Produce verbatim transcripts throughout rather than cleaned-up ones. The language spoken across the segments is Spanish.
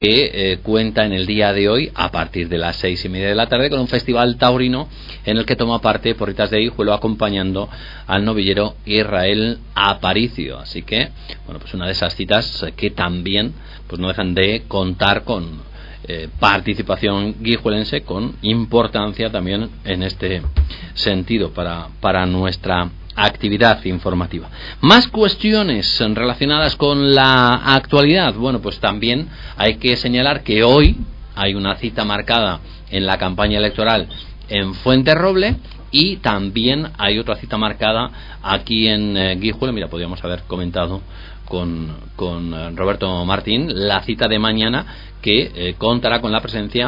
que eh, cuenta en el día de hoy, a partir de las seis y media de la tarde, con un festival taurino en el que toma parte Porritas de Guijuelo acompañando al novillero Israel Aparicio. Así que, bueno, pues una de esas citas que también pues no dejan de contar con eh, participación guijuelense, con importancia también en este sentido para, para nuestra actividad informativa. Más cuestiones relacionadas con la actualidad. Bueno, pues también hay que señalar que hoy hay una cita marcada en la campaña electoral en Fuenterroble y también hay otra cita marcada aquí en eh, Guijuelo. Mira, podríamos haber comentado con, con eh, Roberto Martín la cita de mañana, que eh, contará con la presencia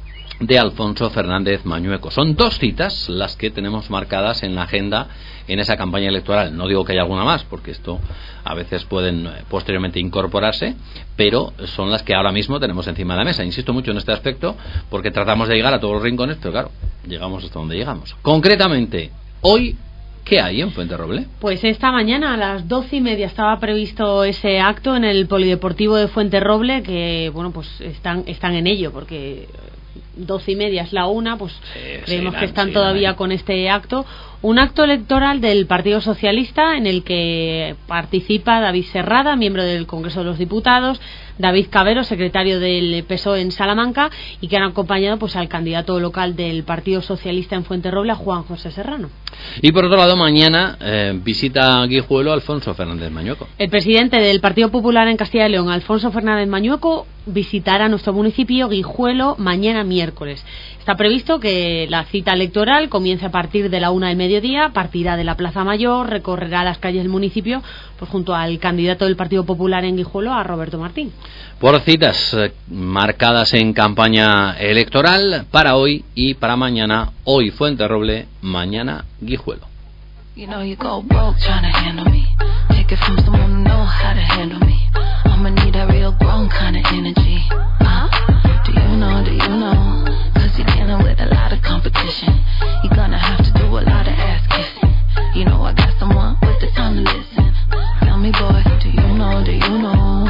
de Alfonso Fernández Mañueco. Son dos citas las que tenemos marcadas en la agenda en esa campaña electoral. No digo que haya alguna más, porque esto a veces pueden posteriormente incorporarse, pero son las que ahora mismo tenemos encima de la mesa. Insisto mucho en este aspecto porque tratamos de llegar a todos los rincones, pero claro, llegamos hasta donde llegamos. Concretamente, hoy, ¿qué hay en Fuenterroble? Pues esta mañana a las doce y media estaba previsto ese acto en el Polideportivo de Fuenterroble, que bueno, pues están, están en ello, porque doce y media es la una, pues sí, creemos sí, que están sí, todavía sí. con este acto. Un acto electoral del Partido Socialista en el que participa David Serrada, miembro del Congreso de los Diputados, David Cabero, secretario del P S O E en Salamanca, y que han acompañado pues al candidato local del Partido Socialista en Fuenterroble, a Juan José Serrano. Y por otro lado, mañana eh, visita a Guijuelo Alfonso Fernández Mañueco. El presidente del Partido Popular en Castilla y León, Alfonso Fernández Mañueco, visitará nuestro municipio Guijuelo mañana miércoles. Está previsto que la cita electoral comience a partir de la una del mediodía, partirá de la Plaza Mayor, recorrerá las calles del municipio pues junto al candidato del Partido Popular en Guijuelo, a Roberto Martín. Por citas eh, marcadas en campaña electoral para hoy y para mañana. Hoy Fuenterroble, mañana Guijuelo. You know you go broke trying to handle me. Take it from someone who know how to handle me. I'ma need a real grown kind of energy. Uh, do you know, do you know? Cause you're dealing with a lot of competition. You're gonna have to do a lot of ass kissing. You know I got someone with the time to listen. Tell me boy, do you know, do you know?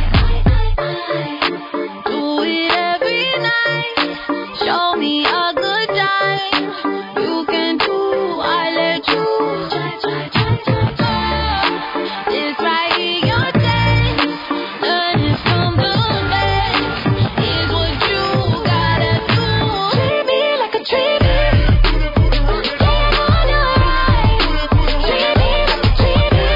Do it every night. Show me a good time. You can do, I let you. It's right here, your dance. Learn it from the best. Is what you gotta do. Treat me like a treat me. Stand on your right. Treat me like a treat me.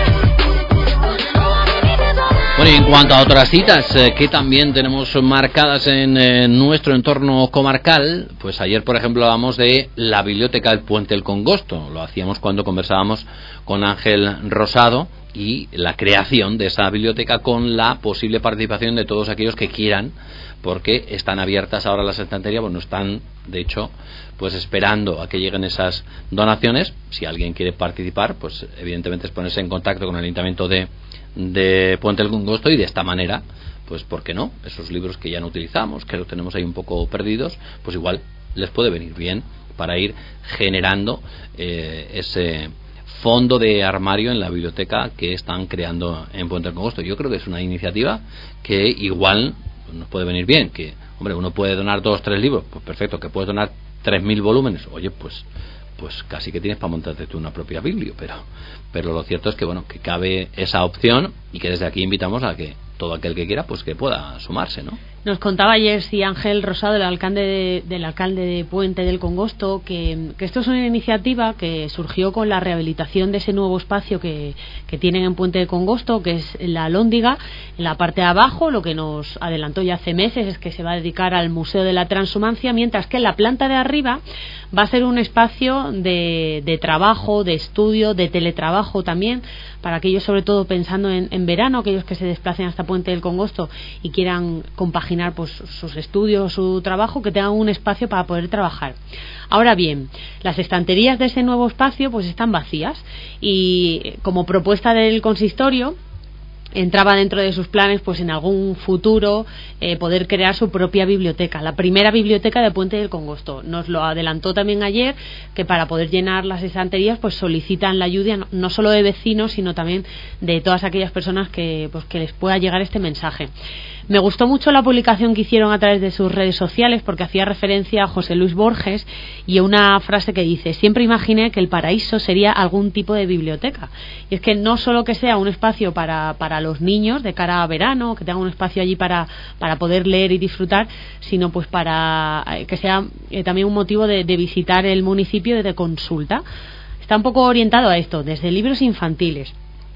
Oh, baby, there's all right. Bueno, y en cuanto a otras citas eh, que también tenemos marcadas en eh, nuestro entorno comarcal, pues ayer, por ejemplo, hablamos de la biblioteca del Puente del Congosto. Lo hacíamos cuando conversábamos con Ángel Rosado y la creación de esa biblioteca, con la posible participación de todos aquellos que quieran, porque están abiertas ahora las estanterías. Bueno, están, de hecho, pues esperando a que lleguen esas donaciones. Si alguien quiere participar, pues evidentemente es ponerse en contacto con el Ayuntamiento de, de Puente del Congosto, y de esta manera, pues ¿por qué no? Esos libros que ya no utilizamos, que los tenemos ahí un poco perdidos, pues igual les puede venir bien para ir generando eh, ese fondo de armario en la biblioteca que están creando en Puente del Congosto. Yo creo que es una iniciativa que igual nos puede venir bien, que, hombre, uno puede donar dos, tres libros, pues perfecto. Que puedes donar tres mil volúmenes, oye, pues pues casi que tienes para montarte tú una propia biblia, pero pero lo cierto es que, bueno, que cabe esa opción, y que desde aquí invitamos a que todo aquel que quiera, pues que pueda sumarse, ¿no? Nos contaba ayer sí Ángel Rosado, el alcalde de, del alcalde de Puente del Congosto, que, que esto es una iniciativa que surgió con la rehabilitación de ese nuevo espacio que, que tienen en Puente del Congosto, que es la Alhóndiga. En la parte de abajo, lo que nos adelantó ya hace meses es que se va a dedicar al Museo de la Transhumancia, mientras que en la planta de arriba va a ser un espacio de, de trabajo, de estudio, de teletrabajo también, para aquellos, sobre todo pensando en, en verano, aquellos que se desplacen hasta Puente del Congosto y quieran compaginar pues sus estudios, su trabajo, que tengan un espacio para poder trabajar. Ahora bien, las estanterías de ese nuevo espacio pues están vacías, y como propuesta del consistorio entraba dentro de sus planes, pues en algún futuro eh, poder crear su propia biblioteca, la primera biblioteca de Puente del Congosto. Nos lo adelantó también ayer, que para poder llenar las estanterías pues solicitan la ayuda no, no solo de vecinos, sino también de todas aquellas personas que pues que les pueda llegar este mensaje. Me gustó mucho la publicación que hicieron a través de sus redes sociales porque hacía referencia a José Luis Borges y a una frase que dice: siempre imaginé que el paraíso sería algún tipo de biblioteca. Y es que no solo que sea un espacio para, para los niños de cara a verano, que tengan un espacio allí para, para poder leer y disfrutar, sino pues para que sea eh, también un motivo de, de visitar el municipio de consulta. Está un poco orientado a esto, desde libros infantiles,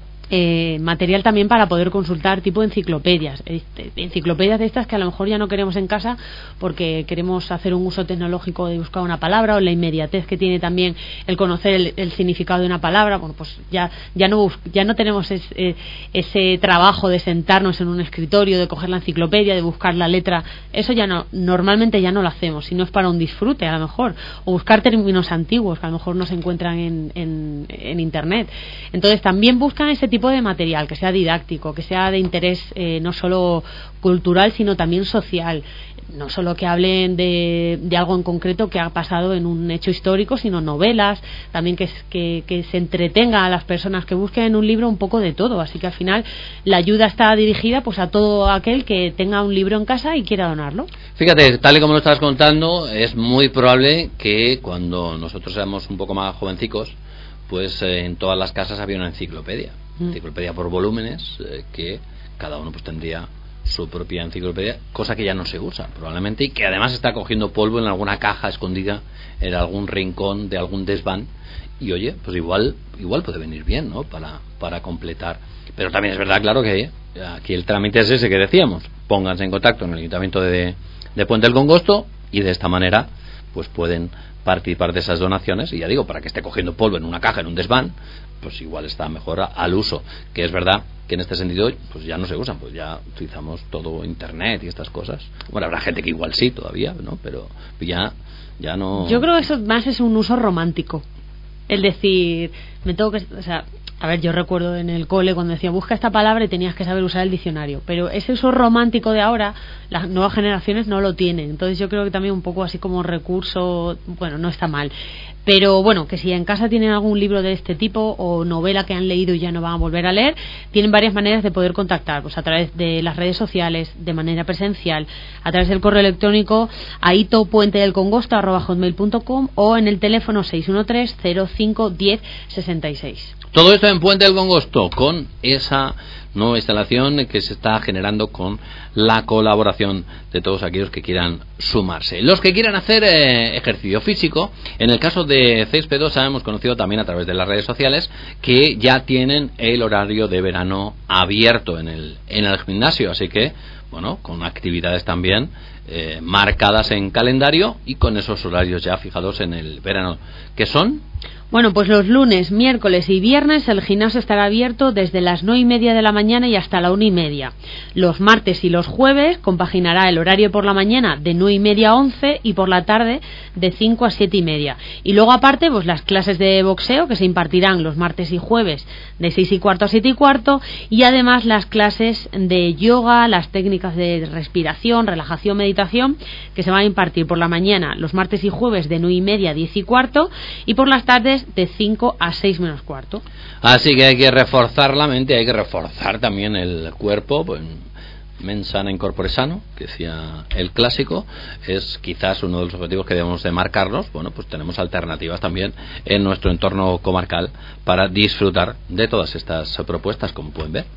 eh, material también para poder consultar, tipo enciclopedias, este, enciclopedias de estas que a lo mejor ya no queremos en casa porque queremos hacer un uso tecnológico de buscar una palabra, o la inmediatez que tiene también el conocer el, el significado de una palabra. Bueno, pues ya ya no bus- ya no tenemos es, eh, ese trabajo de sentarnos en un escritorio, de coger la enciclopedia, de buscar la letra. Eso ya no, normalmente ya no lo hacemos, sino es para un disfrute a lo mejor, o buscar términos antiguos que a lo mejor no se encuentran en, en, en internet. Entonces también buscan ese tipo de material que sea didáctico, que sea de interés eh, no solo cultural sino también social, no solo que hablen de, de algo en concreto que ha pasado en un hecho histórico, sino novelas, también que, que, que se entretenga a las personas, que busquen en un libro un poco de todo. Así que al final la ayuda está dirigida pues a todo aquel que tenga un libro en casa y quiera donarlo. Fíjate, tal y como lo estás contando, es muy probable que cuando nosotros éramos un poco más jovencicos, pues eh, en todas las casas había una enciclopedia, mm. enciclopedia por volúmenes, eh, que cada uno pues tendría su propia enciclopedia, cosa que ya no se usa probablemente, y que además está cogiendo polvo en alguna caja escondida en algún rincón de algún desván. Y oye, pues igual igual puede venir bien, ¿no? Para, para completar. Pero también es verdad, claro, que aquí el trámite es ese que decíamos: pónganse en contacto en el Ayuntamiento de, de Puente del Congosto, y de esta manera pues pueden participar de esas donaciones. Y ya digo, para que esté cogiendo polvo en una caja, en un desván, pues igual está mejor a, al uso, que es verdad que en este sentido pues ya no se usan, pues ya utilizamos todo internet y estas cosas. Bueno, habrá gente que igual sí todavía, ¿no? Pero ya ya no. Yo creo que eso más es un uso romántico, el decir, me tengo que, o sea, a ver, yo recuerdo en el cole cuando decía busca esta palabra y tenías que saber usar el diccionario, pero ese uso romántico de ahora las nuevas generaciones no lo tienen. Entonces yo creo que también un poco así como recurso, bueno, no está mal. Pero bueno, que si en casa tienen algún libro de este tipo o novela que han leído y ya no van a volver a leer, tienen varias maneras de poder contactar, pues a través de las redes sociales, de manera presencial, a través del correo electrónico a itopuentedelcongosto arroba hotmail punto com o en el teléfono seis uno tres cero cinco uno cero sesenta y seis. Todo esto en Puente del Congosto, con esa nueva instalación que se está generando con la colaboración de todos aquellos que quieran sumarse. Los que quieran hacer eh, ejercicio físico, en el caso de Céspedosa hemos conocido también a través de las redes sociales que ya tienen el horario de verano abierto en el, en el gimnasio, así que, bueno, con actividades también eh, marcadas en calendario y con esos horarios ya fijados en el verano, que son... Bueno, pues los lunes, miércoles y viernes el gimnasio estará abierto desde las nueve y media de la mañana y hasta la una y media. Los martes y los jueves compaginará el horario por la mañana de nueve y media a once y por la tarde de cinco a siete y media. Y luego aparte, pues las clases de boxeo que se impartirán los martes y jueves de seis y cuarto a siete y cuarto, y además las clases de yoga, las técnicas de respiración, relajación, meditación, que se van a impartir por la mañana los martes y jueves de nueve y media a diez y cuarto y por las tardes de cinco a seis menos cuarto. Así que hay que reforzar la mente, hay que reforzar también el cuerpo, pues, mens sana in corpore sano, que decía el clásico, es quizás uno de los objetivos que debemos de marcarnos. Bueno, pues tenemos alternativas también en nuestro entorno comarcal para disfrutar de todas estas propuestas, como pueden ver.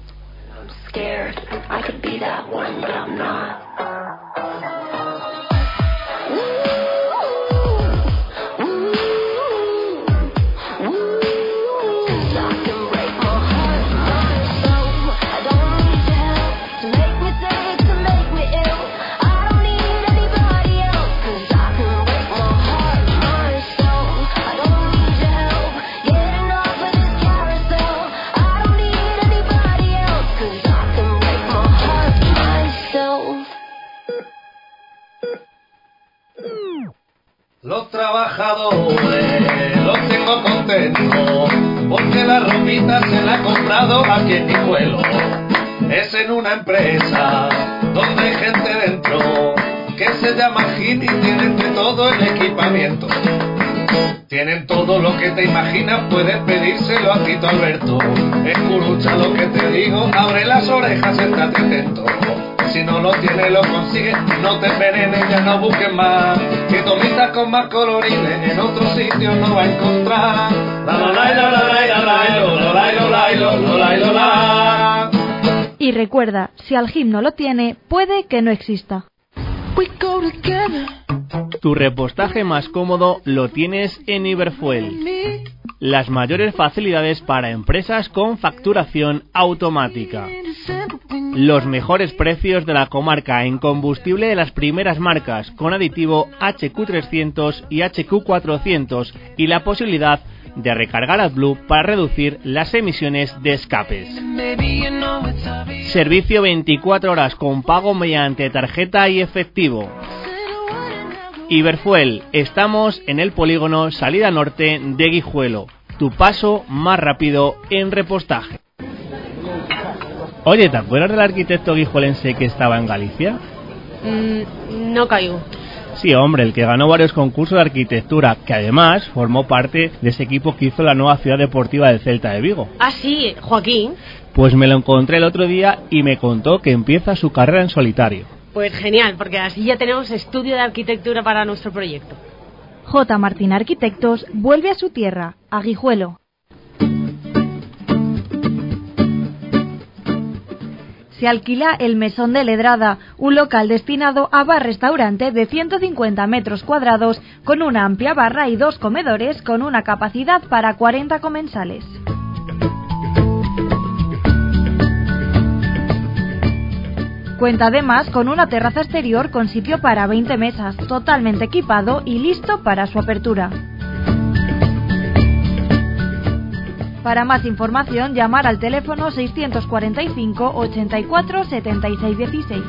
Los trabajadores los tengo contentos porque la ropita se la ha comprado a quien Tijuelo. Es en una empresa donde hay gente dentro que se llama Gini y tienen de todo el equipamiento. Tienen todo lo que te imaginas, puedes pedírselo a Tito Alberto. Escucha lo que te digo, abre las orejas, estate atento. Si no lo tienes, lo consigues, no te envenenes, ya no busques más. Que tomitas con más colorines, en otro sitio no va a encontrar. La la la la la la la la la la la. Y recuerda, si Algim no lo tiene, puede que no exista. Tu repostaje más cómodo lo tienes en Iberfuel. Las mayores facilidades para empresas con facturación automática. Los mejores precios de la comarca en combustible de las primeras marcas con aditivo H Q trescientos y H Q cuatrocientos y la posibilidad de recargar AdBlue para reducir las emisiones de escapes. Servicio veinticuatro horas con pago mediante tarjeta y efectivo. Iberfuel, estamos en el polígono Salida Norte de Guijuelo, tu paso más rápido en repostaje. Oye, ¿te acuerdas del arquitecto guijuelense que estaba en Galicia? Mm, no caigo. Sí, hombre, el que ganó varios concursos de arquitectura, que además formó parte de ese equipo que hizo la nueva ciudad deportiva del Celta de Vigo. Ah, sí, Joaquín. Pues me lo encontré el otro día y me contó que empieza su carrera en solitario. Pues genial, porque así ya tenemos estudio de arquitectura para nuestro proyecto. J. Martín Arquitectos vuelve a su tierra, a Guijuelo. Se alquila el Mesón de Ledrada, un local destinado a bar-restaurante de ciento cincuenta metros cuadrados, con una amplia barra y dos comedores con una capacidad para cuarenta comensales. Cuenta además con una terraza exterior con sitio para veinte mesas, totalmente equipado y listo para su apertura. Para más información, llamar al teléfono seiscientos cuarenta y cinco, ochenta y cuatro, setenta y seis dieciséis.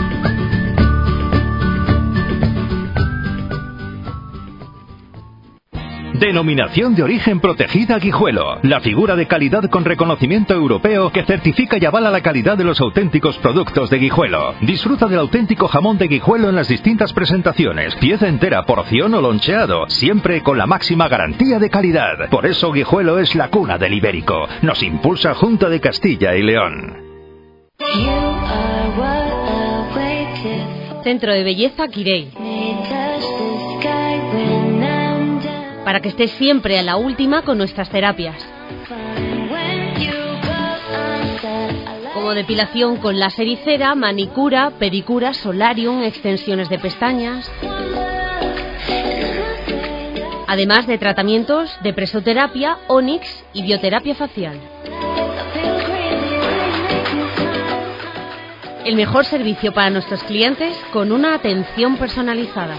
Denominación de origen protegida Guijuelo. La figura de calidad con reconocimiento europeo que certifica y avala la calidad de los auténticos productos de Guijuelo. Disfruta del auténtico jamón de Guijuelo en las distintas presentaciones. Pieza entera, porción o loncheado. Siempre con la máxima garantía de calidad. Por eso Guijuelo es la cuna del ibérico. Nos impulsa Junta de Castilla y León. Centro de Belleza Quirey. Para que estés siempre a la última con nuestras terapias. Como depilación con láser y cera, manicura, pedicura, solarium, extensiones de pestañas. Además de tratamientos de presoterapia, Onyx y bioterapia facial. El mejor servicio para nuestros clientes con una atención personalizada.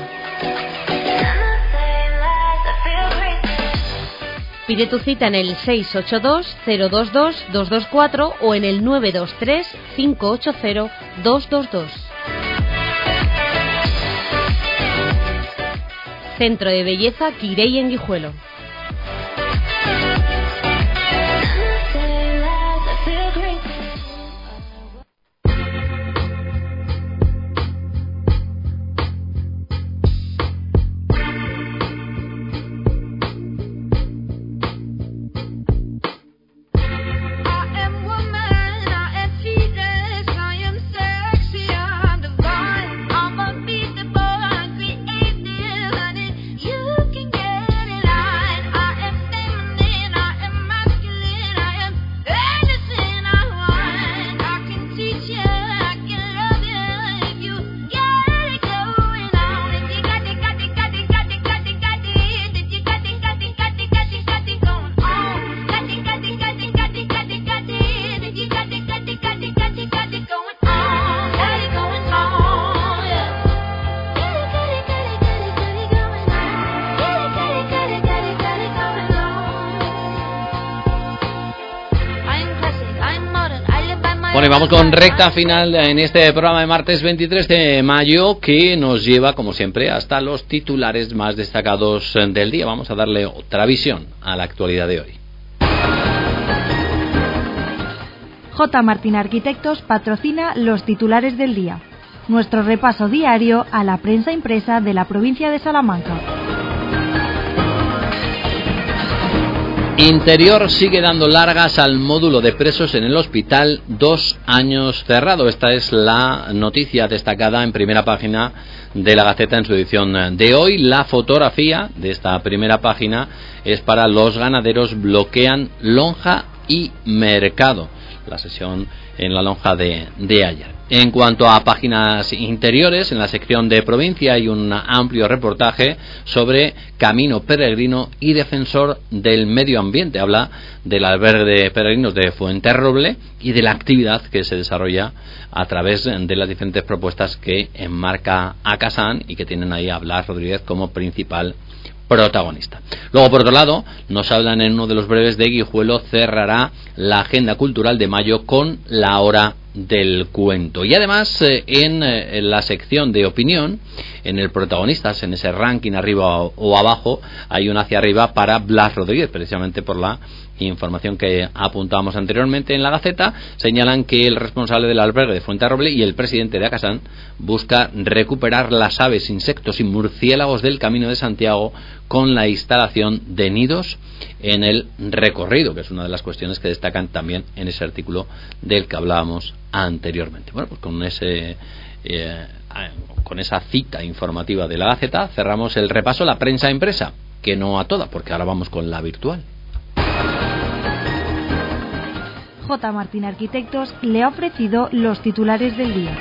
Pide tu cita en el seis ocho dos, cero dos dos, dos dos cuatro o en el nueve dos tres, cinco ocho cero, dos dos dos. Centro de Belleza Quirey en Guijuelo. Bueno, y vamos con recta final en este programa de martes veintitrés de mayo, que nos lleva, como siempre, hasta los titulares más destacados del día. Vamos a darle otra visión a la actualidad de hoy. J. Martín Arquitectos patrocina los titulares del día. Nuestro repaso diario a la prensa impresa de la provincia de Salamanca. Interior sigue dando largas al módulo de presos en el hospital, dos años cerrado. Esta es la noticia destacada en primera página de la Gaceta en su edición de hoy. La fotografía de esta primera página es para los ganaderos bloquean lonja y mercado. La sesión en la lonja de, de ayer. En cuanto a páginas interiores, en la sección de provincia hay un amplio reportaje sobre Camino Peregrino y Defensor del Medio Ambiente. Habla del albergue de peregrinos de Fuenterroble y de la actividad que se desarrolla a través de las diferentes propuestas que enmarca Acasán y que tienen ahí a Blas Rodríguez como principal protagonista. Luego, por otro lado, nos hablan en uno de los breves de Guijuelo cerrará la agenda cultural de mayo con la hora del cuento. Y además, eh, en, eh, en la sección de opinión, en el protagonistas, en ese ranking arriba o, o abajo, hay una hacia arriba para Blas Rodríguez, precisamente por la información que apuntábamos anteriormente en la Gaceta. Señalan que el responsable del albergue de Fuenterroble y el presidente de Acasán busca recuperar las aves, insectos y murciélagos del Camino de Santiago con la instalación de nidos en el recorrido, que es una de las cuestiones que destacan también en ese artículo del que hablábamos anteriormente. Bueno, pues con ese eh, con esa cita informativa de la Gaceta cerramos el repaso a la prensa impresa, que no a toda, porque ahora vamos con la virtual. J. Martín Arquitectos le ha ofrecido los titulares del día.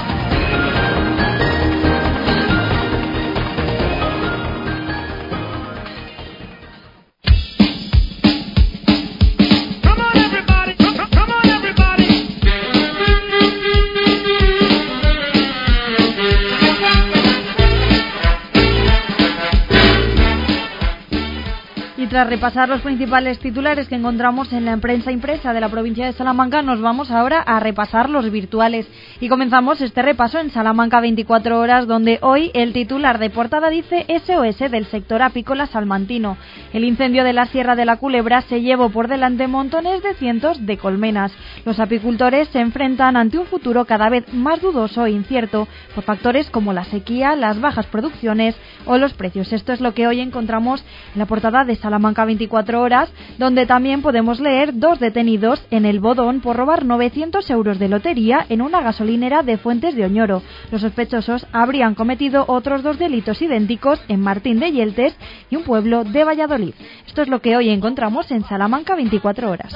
Tras repasar los principales titulares que encontramos en la prensa impresa de la provincia de Salamanca, nos vamos ahora a repasar los virtuales. Y comenzamos este repaso en Salamanca veinticuatro horas, donde hoy el titular de portada dice S O S del sector apícola salmantino. El incendio de la Sierra de la Culebra se llevó por delante montones de cientos de colmenas. Los apicultores se enfrentan ante un futuro cada vez más dudoso e incierto por factores como la sequía, las bajas producciones o los precios. Esto es lo que hoy encontramos en la portada de Salamanca veinticuatro horas, donde también podemos leer dos detenidos en el Bodón por robar novecientos euros de lotería en una gasolinera de Fuentes de Oñoro. Los sospechosos habrían cometido otros dos delitos idénticos en Martín de Yeltes y un pueblo de Valladolid. Esto es lo que hoy encontramos en Salamanca veinticuatro horas.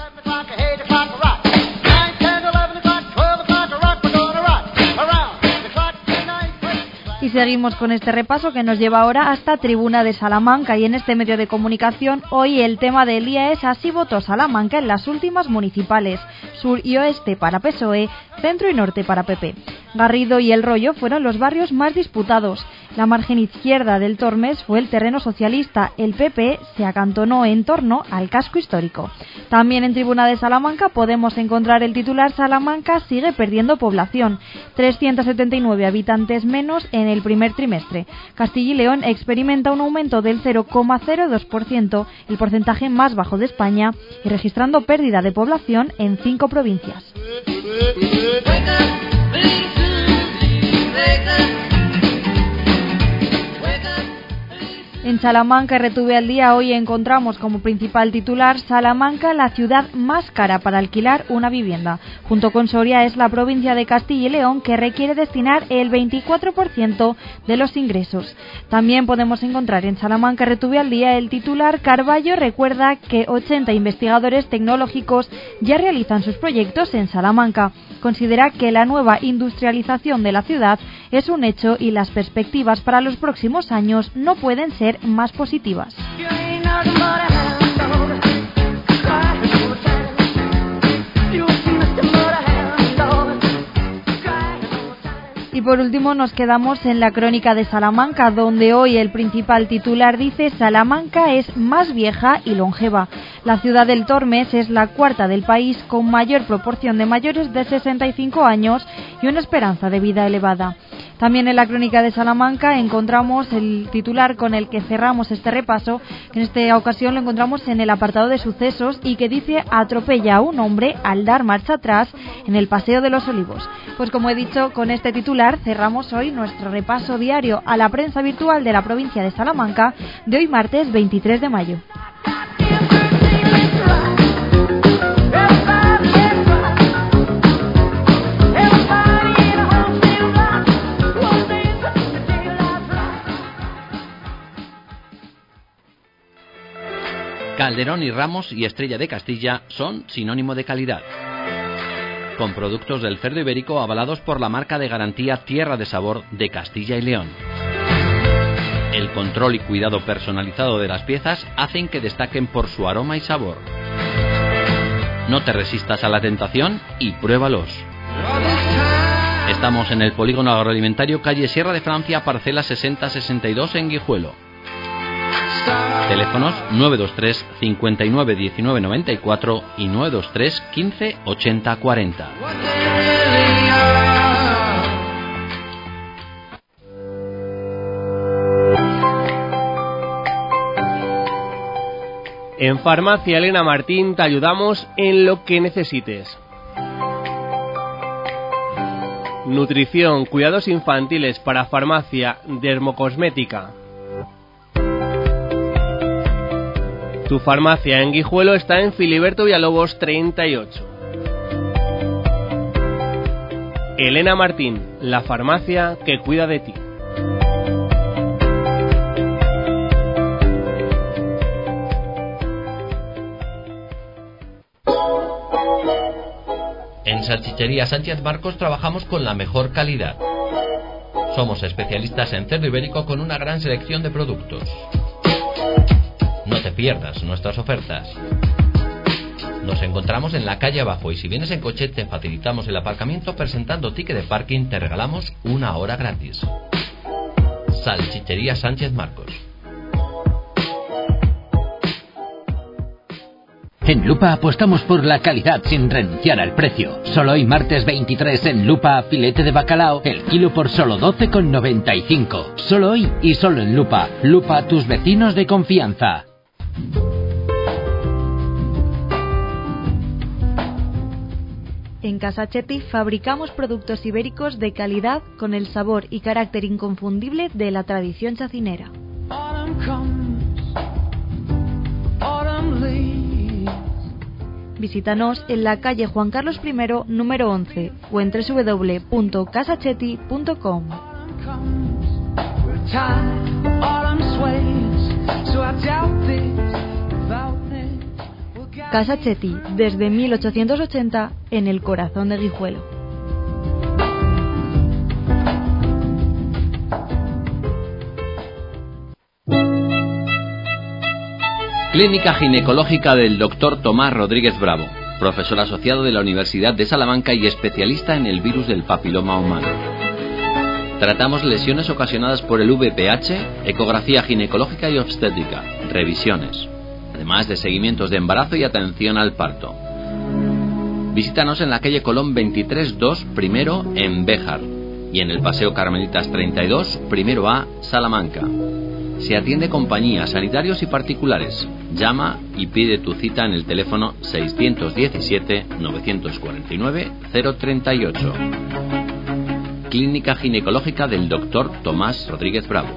Y seguimos con este repaso que nos lleva ahora hasta Tribuna de Salamanca, y en este medio de comunicación hoy el tema del día es así votó Salamanca en las últimas municipales, sur y oeste para P S O E, centro y norte para P P. Garrido y El Rollo fueron los barrios más disputados. La margen izquierda del Tormes fue el terreno socialista, el P P se acantonó en torno al casco histórico. También en Tribuna de Salamanca podemos encontrar el titular Salamanca sigue perdiendo población, trescientos setenta y nueve habitantes menos en el primer trimestre. Castilla y León experimenta un aumento del cero coma cero dos por ciento, el porcentaje más bajo de España, y registrando pérdida de población en cinco provincias. En Salamanca, R T V al día, hoy encontramos como principal titular Salamanca, la ciudad más cara para alquilar una vivienda. Junto con Soria es la provincia de Castilla y León que requiere destinar el veinticuatro por ciento de los ingresos. También podemos encontrar en Salamanca, R T V al día, el titular Carballo recuerda que ochenta investigadores tecnológicos ya realizan sus proyectos en Salamanca. Considera que la nueva industrialización de la ciudad es un hecho y las perspectivas para los próximos años no pueden ser más positivas. Y por último nos quedamos en la crónica de Salamanca, donde hoy el principal titular dice Salamanca es más vieja y longeva. La ciudad del Tormes es la cuarta del país con mayor proporción de mayores de sesenta y cinco años y una esperanza de vida elevada. También en la crónica de Salamanca encontramos el titular con el que cerramos este repaso, que en esta ocasión lo encontramos en el apartado de sucesos y que dice atropella a un hombre al dar marcha atrás en el Paseo de los Olivos. Pues como he dicho, con este titular cerramos hoy nuestro repaso diario a la prensa virtual de la provincia de Salamanca de hoy martes veintitrés de mayo. Calderón y Ramos y Estrella de Castilla son sinónimo de calidad. Con productos del cerdo ibérico avalados por la marca de garantía Tierra de Sabor de Castilla y León. El control y cuidado personalizado de las piezas hacen que destaquen por su aroma y sabor. No te resistas a la tentación y pruébalos. Estamos en el Polígono Agroalimentario, calle Sierra de Francia, parcela sesenta sesenta y dos en Guijuelo. Teléfonos nueve dos tres cincuenta y nueve diecinueve noventa y cuatro y nueve dos tres quince ochenta cuarenta. En Farmacia Elena Martín te ayudamos en lo que necesites. Nutrición, cuidados infantiles, para farmacia, dermocosmética. Tu farmacia en Guijuelo está en Filiberto Villalobos treinta y ocho. Elena Martín, la farmacia que cuida de ti. En Salchichería Sánchez Marcos trabajamos con la mejor calidad. Somos especialistas en cerdo ibérico con una gran selección de productos. No te pierdas nuestras ofertas. Nos encontramos en la calle abajo y si vienes en coche te facilitamos el aparcamiento. Presentando ticket de parking te regalamos una hora gratis. Salchichería Sánchez Marcos. En Lupa apostamos por la calidad sin renunciar al precio. Solo hoy martes veintitrés en Lupa, filete de bacalao, el kilo por solo doce con noventa y cinco. Solo hoy y solo en Lupa. Lupa, tus vecinos de confianza. En Casa Chetti fabricamos productos ibéricos de calidad con el sabor y carácter inconfundible de la tradición chacinera. Visítanos en la calle Juan Carlos primero, número once, o en doble u doble u doble u punto casa chetti punto com. Casa Chetti, desde mil ochocientos ochenta, en el corazón de Guijuelo. Clínica Ginecológica del doctor Tomás Rodríguez Bravo, profesor asociado de la Universidad de Salamanca y especialista en el virus del papiloma humano. Tratamos lesiones ocasionadas por el V P H, ecografía ginecológica y obstétrica, revisiones, además de seguimientos de embarazo y atención al parto. Visítanos en la calle Colón veintitrés dos, primero en Béjar, y en el Paseo Carmelitas treinta y dos, primero A, Salamanca. Se atiende compañía, sanitarios y particulares. Llama y pide tu cita en el teléfono seiscientos diecisiete, novecientos cuarenta y nueve, cero treinta y ocho. Clínica Ginecológica del doctor Tomás Rodríguez Bravo.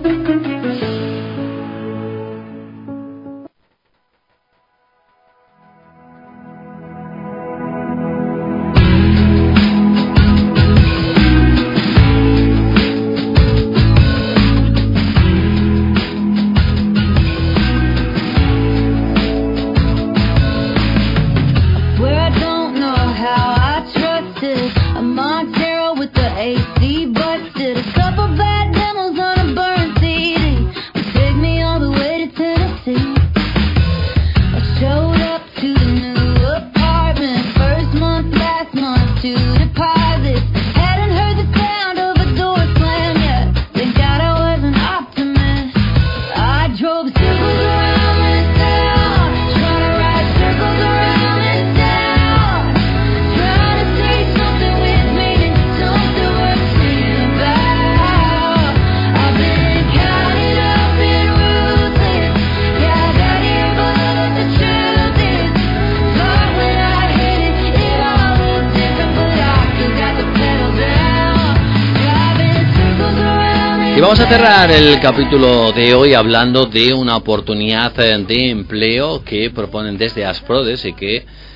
Vamos a cerrar el capítulo de hoy hablando de una oportunidad de empleo que proponen desde Asprodes y que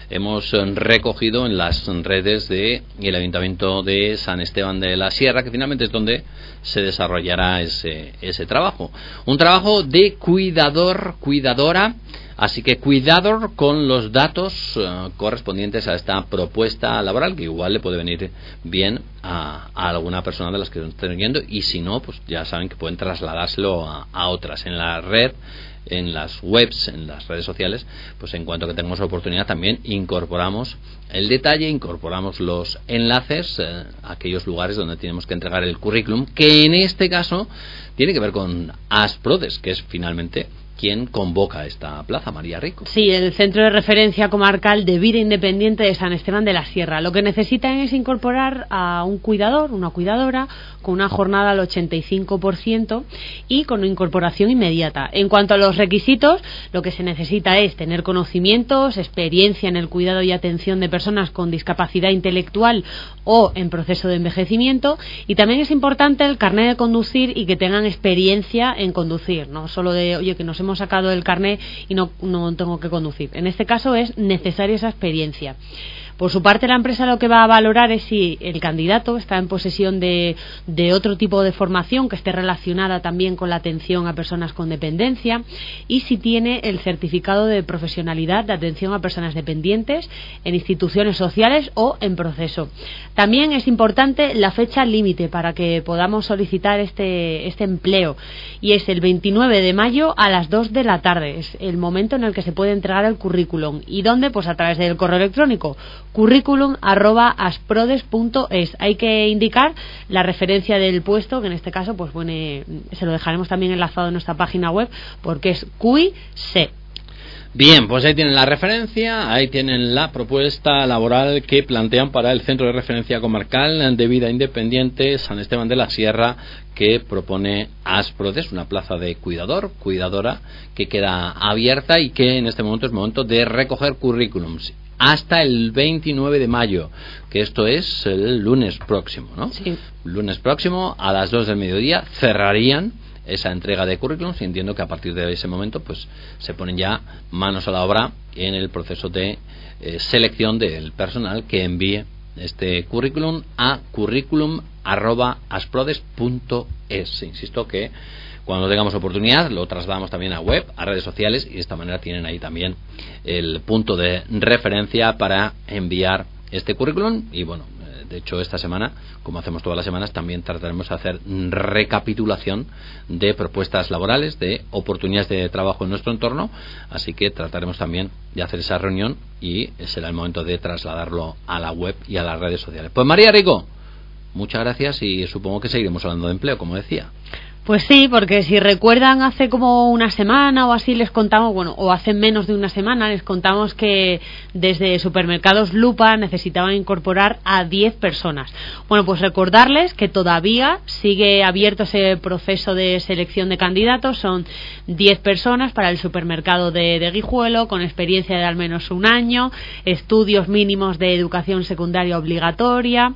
hemos recogido en las redes de el Ayuntamiento de San Esteban de la Sierra, que finalmente es donde se desarrollará ese, ese trabajo. Un trabajo de cuidador, cuidadora. Así que cuidado con los datos uh, correspondientes a esta propuesta laboral, que igual le puede venir bien a, a alguna persona de las que estén oyendo, y si no, pues ya saben que pueden trasladárselo a, a otras en la red, en las webs, en las redes sociales. Pues en cuanto que tengamos oportunidad también incorporamos el detalle, incorporamos los enlaces, eh, a aquellos lugares donde tenemos que entregar el currículum, que en este caso tiene que ver con Asprodes, que es finalmente ¿quién convoca esta plaza, María Rico? Sí, el Centro de Referencia Comarcal de Vida Independiente de San Esteban de la Sierra. Lo que necesitan es incorporar a un cuidador, una cuidadora, con una jornada al ochenta y cinco por ciento y con incorporación inmediata. En cuanto a los requisitos, lo que se necesita es tener conocimientos, experiencia en el cuidado y atención de personas con discapacidad intelectual o en proceso de envejecimiento, y también es importante el carnet de conducir y que tengan experiencia en conducir, no solo de, oye, que nos hemos sacado el carnet y no, no tengo que conducir. En este caso es necesaria esa experiencia. Por su parte, la empresa lo que va a valorar es si el candidato está en posesión de, de otro tipo de formación que esté relacionada también con la atención a personas con dependencia, y si tiene el certificado de profesionalidad de atención a personas dependientes en instituciones sociales o en proceso. También es importante la fecha límite para que podamos solicitar este, este empleo, y es el veintinueve de mayo a las dos de la tarde. Es el momento en el que se puede entregar el currículum. ¿Y dónde? Pues a través del correo electrónico currículum arroba asprodes punto es. Hay que indicar la referencia del puesto, que en este caso pues bueno, se lo dejaremos también enlazado en nuestra página web, porque es Q I C. Bien, pues ahí tienen la referencia, ahí tienen la propuesta laboral que plantean para el Centro de Referencia Comarcal de Vida Independiente San Esteban de la Sierra, que propone Asprodes, una plaza de cuidador, cuidadora, que queda abierta y que en este momento es momento de recoger currículums hasta el veintinueve de mayo, que esto es el lunes próximo, ¿no? Sí. Lunes próximo a las dos del mediodía cerrarían esa entrega de currículums, y entiendo que a partir de ese momento pues se ponen ya manos a la obra en el proceso de eh, selección del personal que envíe este currículum a currículum arroba asprodes punto es. Insisto que cuando tengamos oportunidad lo trasladamos también a web, a redes sociales, y de esta manera tienen ahí también el punto de referencia para enviar este currículum. Y bueno, de hecho esta semana, como hacemos todas las semanas, también trataremos de hacer recapitulación de propuestas laborales, de oportunidades de trabajo en nuestro entorno, así que trataremos también de hacer esa reunión y será el momento de trasladarlo a la web y a las redes sociales. Pues María Rico, muchas gracias, y supongo que seguiremos hablando de empleo, como decía. Pues sí, porque si recuerdan, hace como una semana o así les contamos, bueno, o hace menos de una semana les contamos que desde Supermercados Lupa necesitaban incorporar a diez personas. Bueno, pues recordarles que todavía sigue abierto ese proceso de selección de candidatos. Son diez personas para el supermercado de, de Guijuelo, con experiencia de al menos un año, estudios mínimos de educación secundaria obligatoria.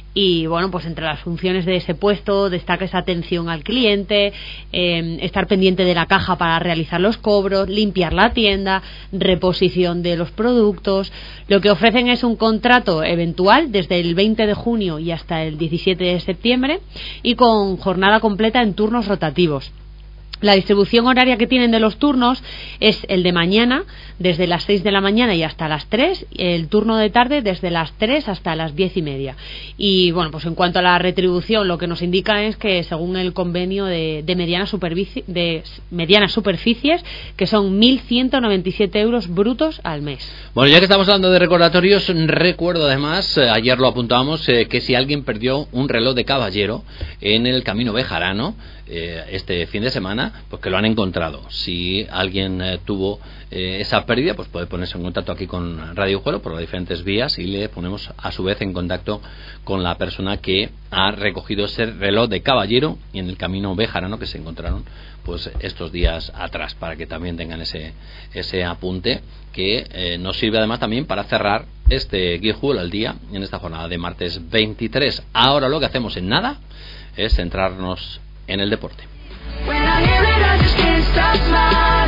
Y bueno, pues entre las funciones de ese puesto destaca esa atención al cliente, eh, estar pendiente de la caja para realizar los cobros, limpiar la tienda, reposición de los productos. Lo que ofrecen es un contrato eventual desde el veinte de junio y hasta el diecisiete de septiembre, y con jornada completa en turnos rotativos. La distribución horaria que tienen de los turnos es el de mañana, desde las seis de la mañana y hasta las tres, el turno de tarde desde las tres hasta las diez y media. Y bueno, pues en cuanto a la retribución, lo que nos indica es que según el convenio de, de, medianas, superficie, de medianas superficies, que son mil ciento noventa y siete euros brutos al mes. Bueno, ya que estamos hablando de recordatorios, recuerdo además, eh, ayer lo apuntábamos, eh, que si alguien perdió un reloj de caballero en el Camino Bejarano eh, este fin de semana, pues que lo han encontrado. Si alguien eh, tuvo eh, esa pérdida, pues puede ponerse en contacto aquí con Radio Guijuelo por las diferentes vías, y le ponemos a su vez en contacto con la persona que ha recogido ese reloj de caballero en el Camino Bejarano, que se encontraron pues estos días atrás, para que también tengan ese ese apunte, que eh, nos sirve además también para cerrar este Guijuelo al día en esta jornada de martes veintitrés. Ahora lo que hacemos en nada es centrarnos en el deporte. When I hear it, I just can't stop smiling.